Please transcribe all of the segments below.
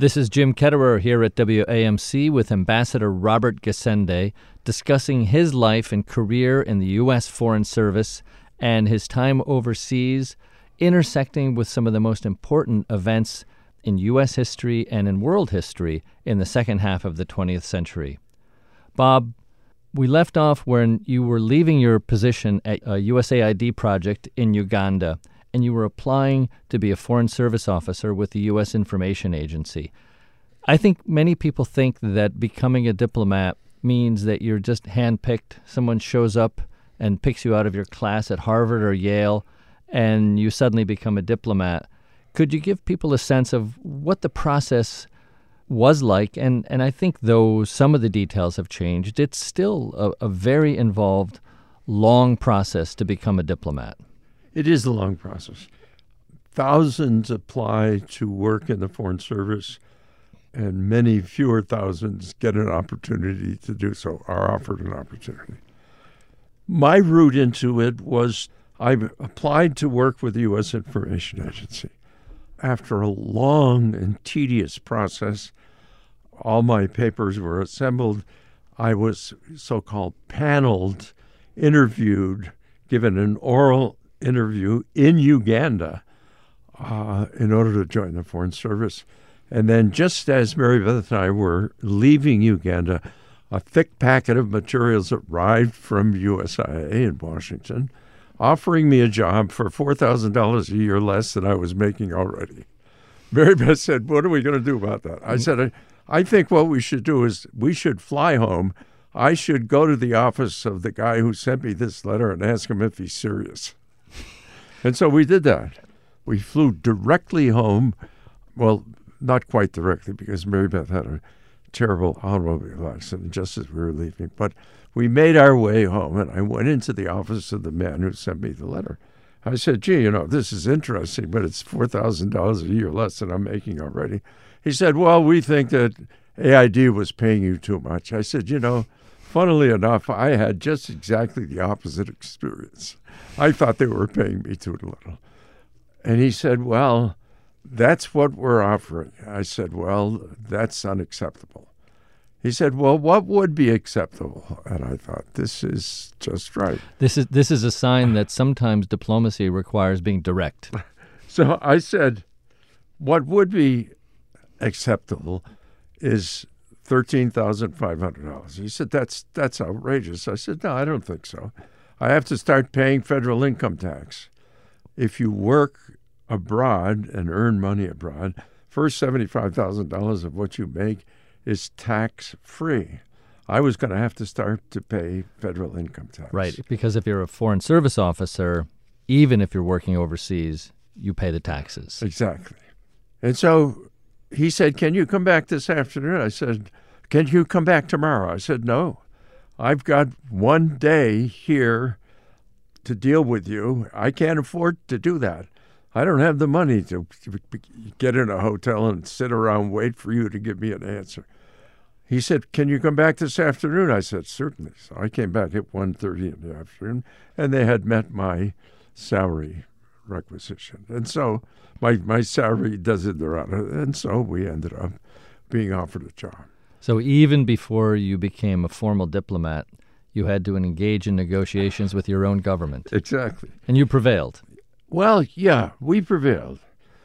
This is Jim Ketterer here at WAMC with Ambassador Robert Gasende discussing his life and career in the U.S. Foreign Service and his time overseas, intersecting with some of the most important events in U.S. history and in world history in the second half of the 20th century. Bob, we left off when you were leaving your position at a USAID project in Uganda, and you were applying to be a Foreign Service officer with the U.S. Information Agency. I think many people think that becoming a diplomat means that you're just handpicked. Someone shows up and picks you out of your class at Harvard or Yale, and you suddenly become a diplomat. Could you give people a sense of what the process was like? And I think though some of the details have changed, it's still a very involved, long process to become a diplomat. It is a long process. Thousands apply to work in the Foreign Service, and many fewer thousands get an opportunity to do so, are offered an opportunity. My route into it was I applied to work with the U.S. Information Agency. After a long and tedious process, all my papers were assembled. I was so-called paneled, interviewed, given an oral interview in Uganda in order to join the Foreign Service. And then just as Mary Beth and I were leaving Uganda, a thick packet of materials arrived from USIA in Washington, offering me a job for $4,000 a year less than I was making already. Mary Beth said, "What are we going to do about that?" I said, I think what we should do is we should fly home. I should go to the office of the guy who sent me this letter and ask him if he's serious. And so we did that. We flew directly home. Well, not quite directly, because Mary Beth had a terrible automobile accident just as we were leaving. But we made our way home, and I went into the office of the man who sent me the letter. I said, "Gee, this is interesting, but it's $4,000 a year less than I'm making already." He said, "Well, we think that AID was paying you too much." I said, funnily enough, I had just exactly the opposite experience. I thought they were paying me too little. And he said, "Well, that's what we're offering." I said, "Well, that's unacceptable." He said, "Well, what would be acceptable?" And I thought, this is just right. This is a sign that sometimes diplomacy requires being direct. So I said, what would be acceptable is $13,500. He said, that's outrageous. I said, "No, I don't think so. I have to start paying federal income tax. If you work abroad and earn money abroad, first $75,000 of what you make is tax-free. I was going to have to start to pay federal income tax." Right, because if you're a Foreign Service officer, even if you're working overseas, you pay the taxes. Exactly. And so he said, "Can you come back this afternoon?" I said, "Can you come back tomorrow?" I said, "No. I've got one day here to deal with you. I can't afford to do that. I don't have the money to get in a hotel and sit around and wait for you to give me an answer." He said, "Can you come back this afternoon?" I said, "Certainly." So I came back at 1:30 in the afternoon, and they had met my salary requisition. And so my salary desiderata, and so we ended up being offered a job. So even before you became a formal diplomat, you had to engage in negotiations with your own government. Exactly. And you prevailed. Well, yeah, we prevailed.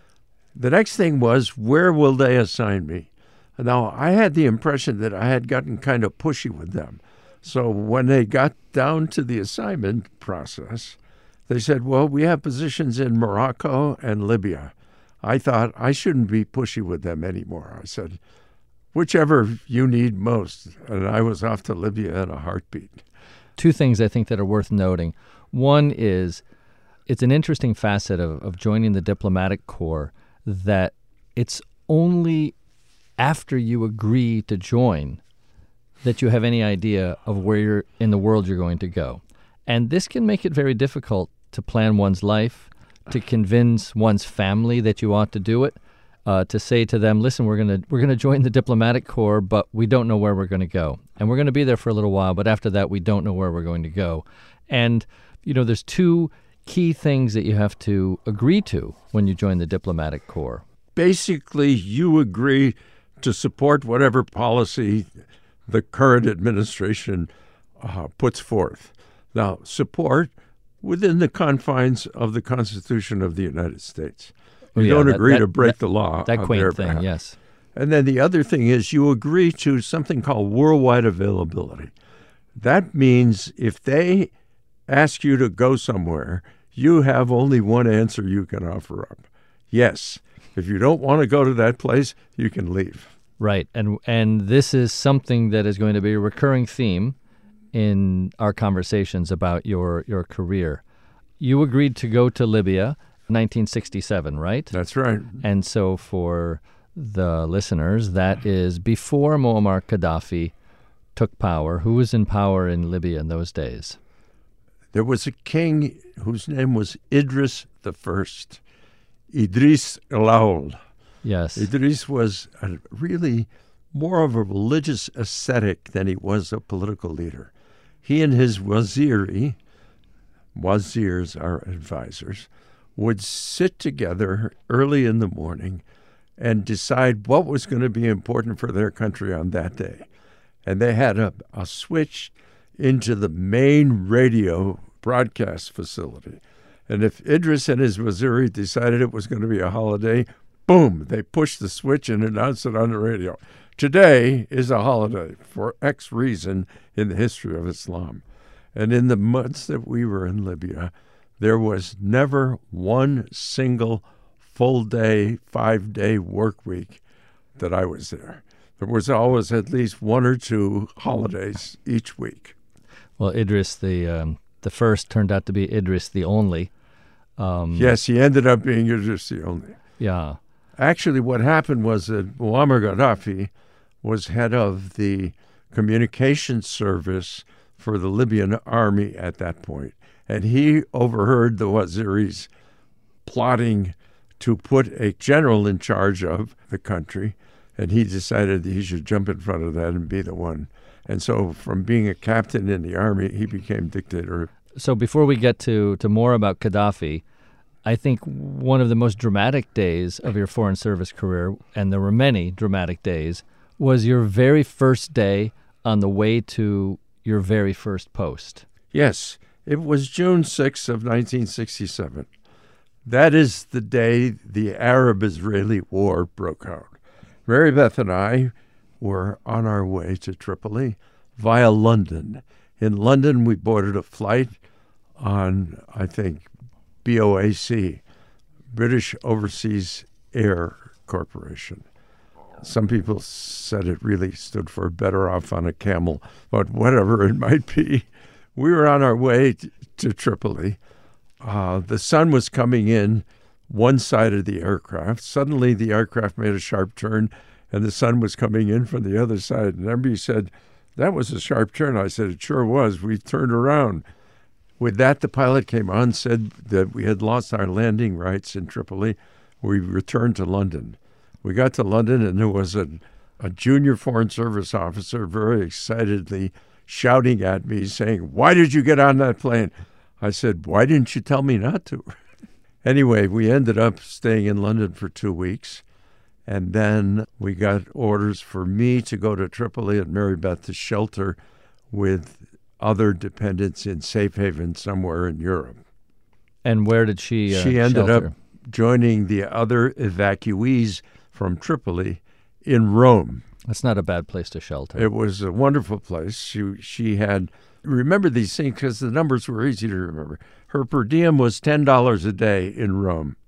The next thing was, where will they assign me? Now, I had the impression that I had gotten kind of pushy with them. So when they got down to the assignment process, they said, "Well, we have positions in Morocco and Libya." I thought I shouldn't be pushy with them anymore. I said, "Whichever you need most." And I was off to Libya in a heartbeat. Two things I think that are worth noting. One is it's an interesting facet of joining the diplomatic corps that it's only after you agree to join that you have any idea of where in the world you're going to go. And this can make it very difficult to plan one's life, to convince one's family that you ought to do it, to say to them, "Listen, we're gonna join the diplomatic corps, but we don't know where we're going to go, and we're going to be there for a little while, but after that, we don't know where we're going to go." And there's two key things that you have to agree to when you join the diplomatic corps. basically you agree to support whatever policy the current administration puts forth. Now, support within the confines of the Constitution of the United States. You don't agree to break the law. That on quaint their thing, behalf. yes. And then the other thing is you agree to something called worldwide availability. That means if they ask you to go somewhere, you have only one answer you can offer up. Yes. If you don't want to go to that place, you can leave. Right. And this is something that is going to be a recurring theme in our conversations about your career. You agreed to go to Libya 1967, right? That's right. And so for the listeners, that is before Muammar Gaddafi took power. Who was in power in Libya in those days? There was a king whose name was Idris I, Idris el-Awwal. Yes. Idris was really more of a religious ascetic than he was a political leader. He and his wazirs are advisors, would sit together early in the morning and decide what was going to be important for their country on that day. And they had a switch into the main radio broadcast facility. And if Idris and his waziri decided it was going to be a holiday, boom, they pushed the switch and announced it on the radio. Today is a holiday for X reason in the history of Islam. And in the months that we were in Libya, there was never one single full-day, 5-day work week that I was there. There was always at least one or two holidays each week. Well, Idris the first turned out to be Idris the only. Yes, he ended up being Idris the only. Yeah. Actually, what happened was that Muammar Gaddafi was head of the communications service for the Libyan army at that point. And he overheard the waziris plotting to put a general in charge of the country, and he decided that he should jump in front of that and be the one. And so from being a captain in the army, he became dictator. So before we get to more about Gaddafi, I think one of the most dramatic days of your Foreign Service career, and there were many dramatic days, was your very first day on the way to your very first post. Yes, it was June 6th of 1967. That is the day the Arab-Israeli War broke out. Mary Beth and I were on our way to Tripoli via London. In London, we boarded a flight on, I think, BOAC, British Overseas Air Corporation. Some people said it really stood for better off on a camel, but whatever it might be. We were on our way to Tripoli. The sun was coming in one side of the aircraft. Suddenly, the aircraft made a sharp turn, and the sun was coming in from the other side. And everybody said, "That was a sharp turn." I said, "It sure was. We turned around." With that, the pilot came on, said that we had lost our landing rights in Tripoli. We returned to London. We got to London, and there was a junior Foreign Service officer very excitedly shouting at me, saying, "Why did you get on that plane?" I said, "Why didn't you tell me not to?" Anyway, we ended up staying in London for 2 weeks, and then we got orders for me to go to Tripoli and Mary Beth to shelter with other dependents in safe haven somewhere in Europe. And where did she She ended shelter? up joining the other evacuees from Tripoli in Rome. That's not a bad place to shelter. It was a wonderful place. She had, remember these things because the numbers were easy to remember. Her per diem was $10 a day in Rome.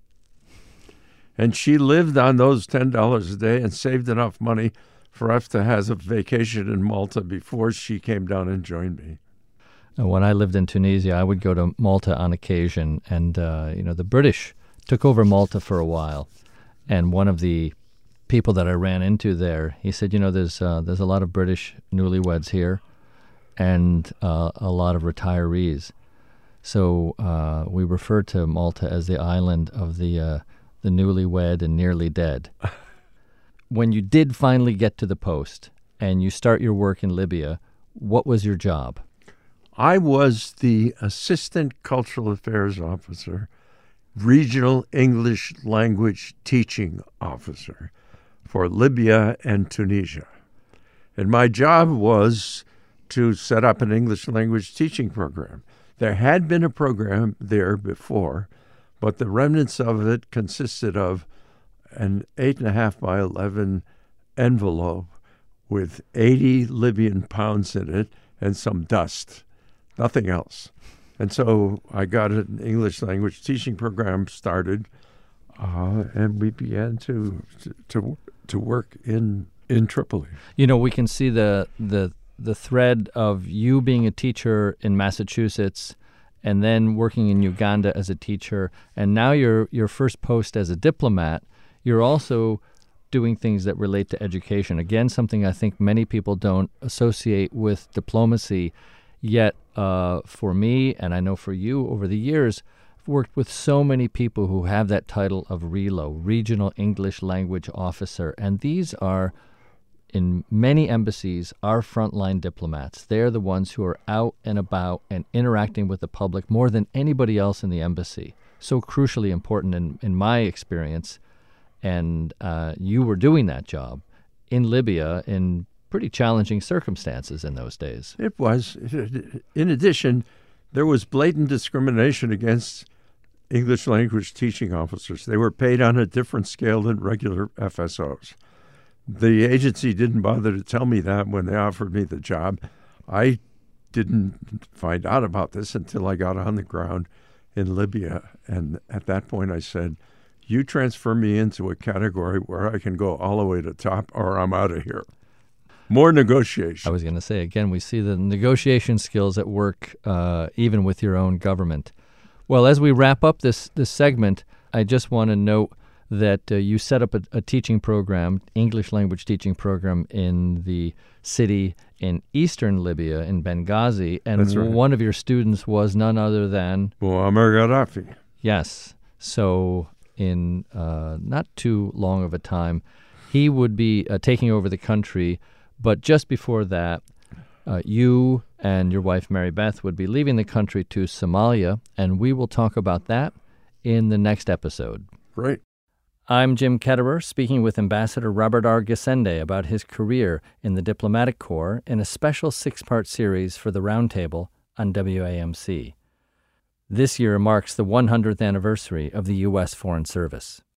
And she lived on those $10 a day and saved enough money for us to have a vacation in Malta before she came down and joined me. When I lived in Tunisia, I would go to Malta on occasion, and the British took over Malta for a while. And one of the people that I ran into there, he said, there's a lot of British newlyweds here, and a lot of retirees. So we refer to Malta as the island of the newlywed and nearly dead. When you did finally get to the post and you start your work in Libya, what was your job? I was the assistant cultural affairs officer, regional English language teaching officer for Libya and Tunisia. And my job was to set up an English language teaching program. There had been a program there before, but the remnants of it consisted of an 8.5 by 11 envelope with 80 Libyan pounds in it and some dust, nothing else. And so I got an English language teaching program started, and we began to work in Tripoli. You know, we can see the thread of you being a teacher in Massachusetts and then working in Uganda as a teacher, and now your first post as a diplomat, you're also doing things that relate to education. Again, something I think many people don't associate with diplomacy, yet for me, and I know for you over the years, I've worked with so many people who have that title of RELO, Regional English Language Officer, and these are, in many embassies, our frontline diplomats. They're the ones who are out and about and interacting with the public more than anybody else in the embassy. So crucially important in my experience. And you were doing that job in Libya in pretty challenging circumstances in those days. It was. In addition, there was blatant discrimination against English language teaching officers. They were paid on a different scale than regular FSOs. The agency didn't bother to tell me that when they offered me the job. I didn't find out about this until I got on the ground in Libya. And at that point I said, you transfer me into a category where I can go all the way to top or I'm out of here. More negotiation. I was going to say, again, we see the negotiation skills at work even with your own government. Well, as we wrap up this segment, I just want to note that you set up a teaching program, English language teaching program in the city in eastern Libya, in Benghazi, and That's right. One of your students was none other than Muammar Gaddafi. Yes. So in not too long of a time, he would be taking over the country, but just before that, you and your wife, Mary Beth, would be leaving the country to Somalia, and we will talk about that in the next episode. Great. I'm Jim Ketterer, speaking with Ambassador Robert R. Gasende about his career in the Diplomatic Corps in a special 6-part series for the Roundtable on WAMC. This year marks the 100th anniversary of the U.S. Foreign Service.